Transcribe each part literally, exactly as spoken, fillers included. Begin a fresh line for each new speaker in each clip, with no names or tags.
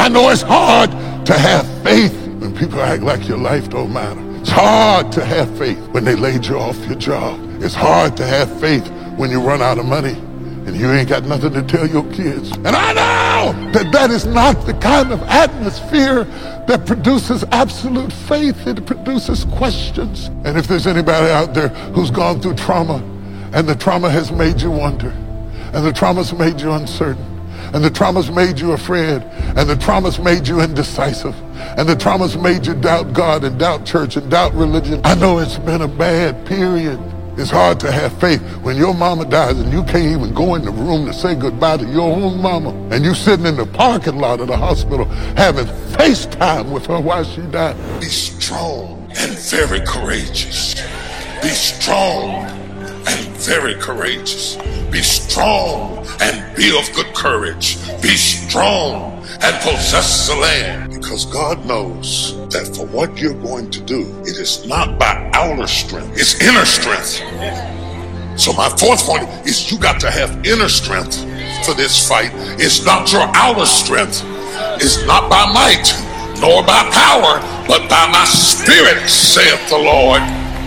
I know it's hard to have faith when people act like your life don't matter. It's hard to have faith when they laid you off your job. It's hard to have faith when you run out of money and you ain't got nothing to tell your kids. And I know that that is not the kind of atmosphere that produces absolute faith. It produces questions. And if there's anybody out there who's gone through trauma, and the trauma has made you wonder, and the trauma's made you uncertain, and the trauma's made you afraid, and the trauma's made you indecisive, and the trauma's made you doubt God and doubt church and doubt religion. I know it's been a bad period. It's hard to have faith when your mama dies and you can't even go in the room to say goodbye to your own mama, and you sitting in the parking lot of the hospital having FaceTime with her while she died. Be strong and very courageous. Be strong and very courageous. Be strong and be of good courage. Be strong and possess the land. Because God knows that for what you're going to do, it is not by outer strength, it's inner strength. So my fourth point is you got to have inner strength for this fight. It's not your outer strength. It's not by might, nor by power, but by my spirit, saith the Lord.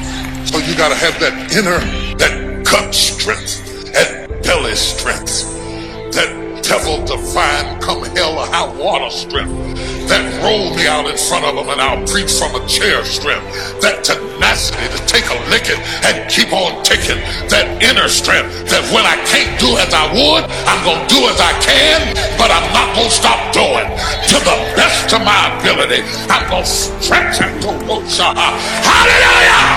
So you got to have that inner, that gut strength, that belly strength, that devil define come hell or high water strength, that roll me out in front of them and I'll preach from a chair strength, that tenacity to take a licking and keep on ticking, that inner strength that when I can't do as I would, I'm going to do as I can, but I'm not going to stop doing. To the best of my ability, I'm going to stretch and go, hallelujah!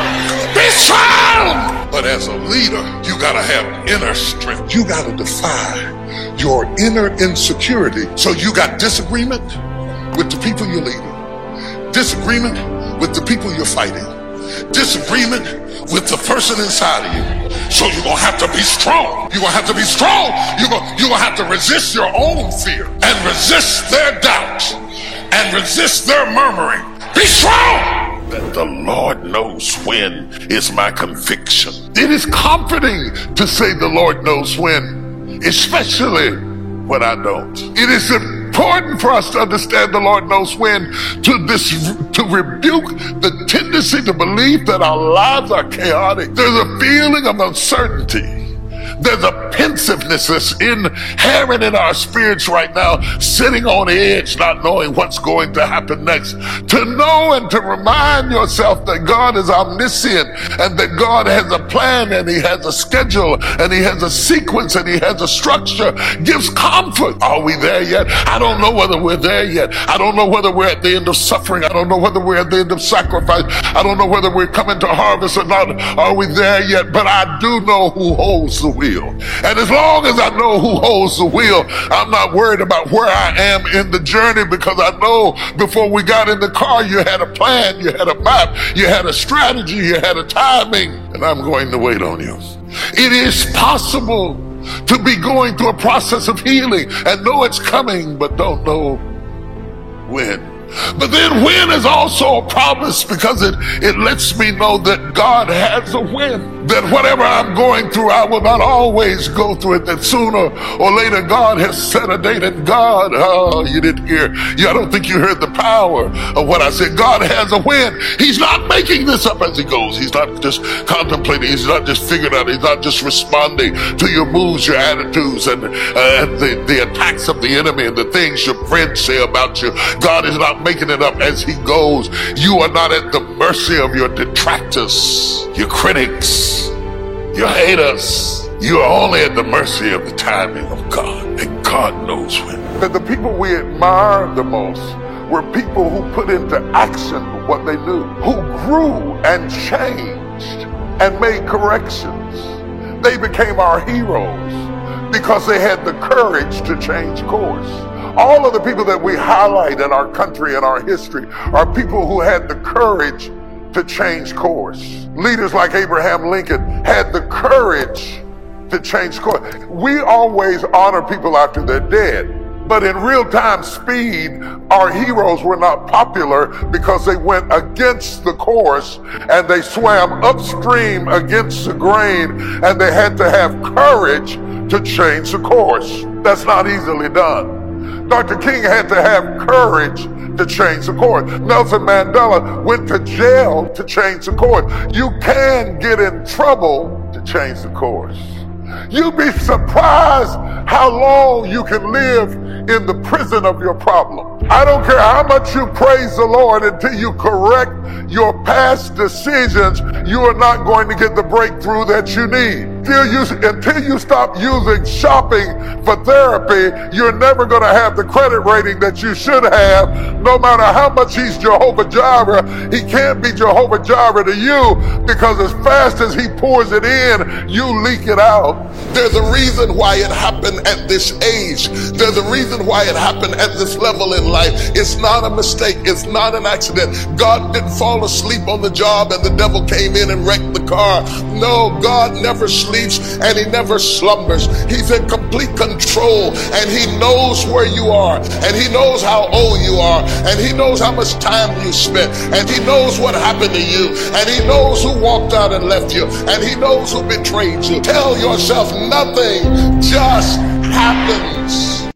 Be strong! But as a leader, you got to have inner strength. You got to defy your inner insecurity. So you got disagreement with the people you're leading, disagreement with the people you're fighting, disagreement with the person inside of you. So you're going to have to be strong. You're going to have to be strong. You're going, you're going to have to resist your own fear and resist their doubt and resist their murmuring. Be strong. That the Lord knows when is my conviction. It is comforting to say the Lord knows when, especially when I don't. It is important for us to understand the Lord knows when, to this to rebuke the tendency to believe that our lives are chaotic. There's a feeling of uncertainty. There's a pensiveness that's inherent in our spirits right now, sitting on the edge, not knowing what's going to happen next. To know and to remind yourself that God is omniscient and that God has a plan and he has a schedule and he has a sequence and he has a structure gives comfort. Are we there yet? I don't know whether we're there yet. I don't know whether we're at the end of suffering. I don't know whether we're at the end of sacrifice. I don't know whether we're coming to harvest or not. Are we there yet? But I do know who holds the wheel. And as long as I know who holds the wheel, I'm not worried about where I am in the journey, because I know before we got in the car, you had a plan, you had a map, you had a strategy, you had a timing, and I'm going to wait on you. It is possible to be going through a process of healing and know it's coming, but don't know when. But then when is also a promise, because it, it lets me know that God has a win. That whatever I'm going through, I will not always go through it. That sooner or later God has set a date, and God, oh, you didn't hear. You, I don't think you heard the power of what I said. God has a win. He's not making this up as he goes. He's not just contemplating. He's not just figuring out. He's not just responding to your moves, your attitudes, and, uh, and the, the attacks of the enemy and the things your friends say about you. God is not making it up as he goes. You are not at the mercy of your detractors, your critics, your haters. You are only at the mercy of the timing of God, and God knows when. That the people we admire the most were people who put into action what they knew, who grew and changed and made corrections. They became our heroes because they had the courage to change course. All of the people that we highlight in our country and our history are people who had the courage to change course. Leaders like Abraham Lincoln had the courage to change course. We always honor people after they're dead, but in real-time speed, our heroes were not popular because they went against the course and they swam upstream against the grain, and they had to have courage to change the course. That's not easily done. Doctor King had to have courage to change the course. Nelson Mandela went to jail to change the course. You can get in trouble to change the course. You'd be surprised how long you can live in the prison of your problem. I don't care how much you praise the Lord, until you correct your past decisions, you are not going to get the breakthrough that you need. Until you, until you stop using shopping for therapy, you're never going to have the credit rating that you should have. No matter how much he's Jehovah Jireh, he can't be Jehovah Jireh to you, because as fast as he pours it in, you leak it out.
There's a reason why it happened at this age. There's a reason why it happened at this level in life. It's not a mistake. It's not an accident. God didn't fall asleep on the job and the devil came in and wrecked the car. No, God never sleeps and he never slumbers. He's in complete control, and he knows where you are, and he knows how old you are, and he knows how much time you spent, and he knows what happened to you, and he knows who walked out and left you, and he knows who betrayed you. Tell yourself nothing just happens.